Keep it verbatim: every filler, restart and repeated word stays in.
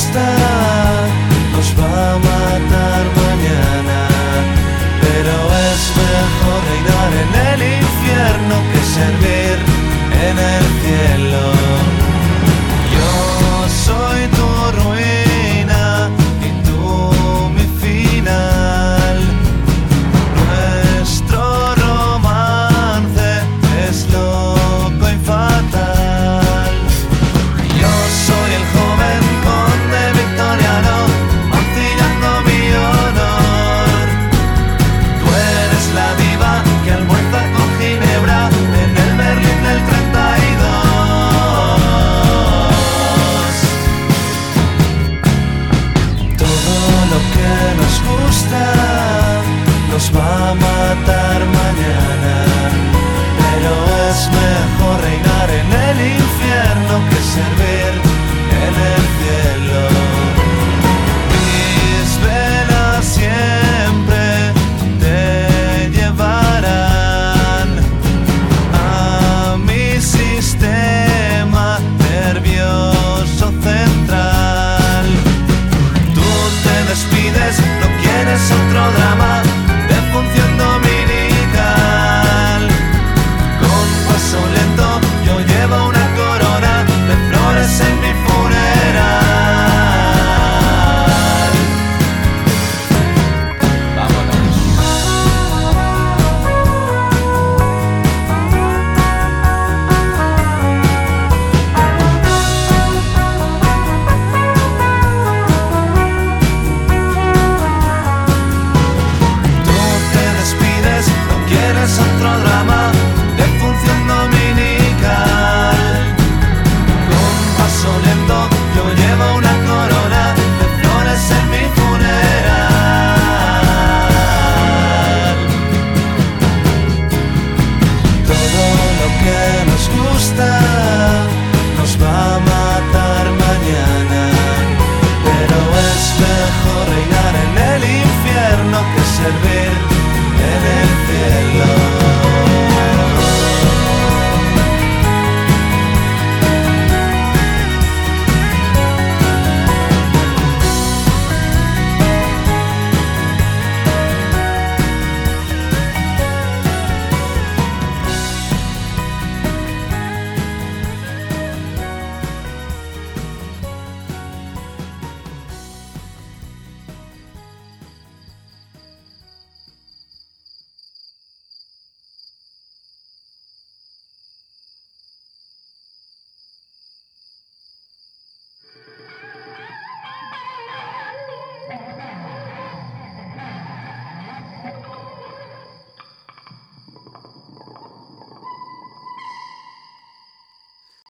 gusta nos va a matar mañana, pero es mejor reinar en el infierno que servir en el cielo. Yo soy tu ruina y tú mi final. Nuestro romance es loco y fatal. Yo soy el joven conde victoriano, mancillando mi honor. Tú eres la diva que almuerza con ginebra en el Berlín del treinta y dos. Todo lo que nos gusta nos va a matar mañana, pero es mejor reinar en el infierno que servir